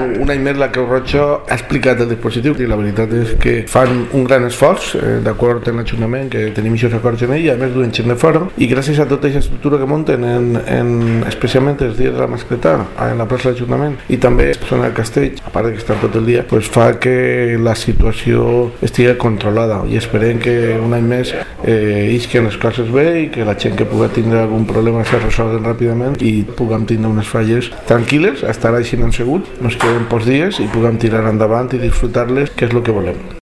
un any més la Creu Roja ha explicat el dispositiu i la veritat és que fan un gran esforç d'acord amb l'Ajuntament, que tenim aquests acords en ell, i a més duen gent de fora, i gràcies a tota aquesta estructura que munten especialment els dies de la mascletà en la plaça de l'Ajuntament i també en el castell, a part que estan tot el dia, pues fa que la situació estigui controlada, i esperem que un any més isquen les coses bé i que la gent que pugui tindre algun problema se resolguen ràpidament i puguem tindre unes falles tranquil·les, estar així asseguts, nos quedem pocs dies i puguem tirar endavant i disfrutar-les, que és el que volem.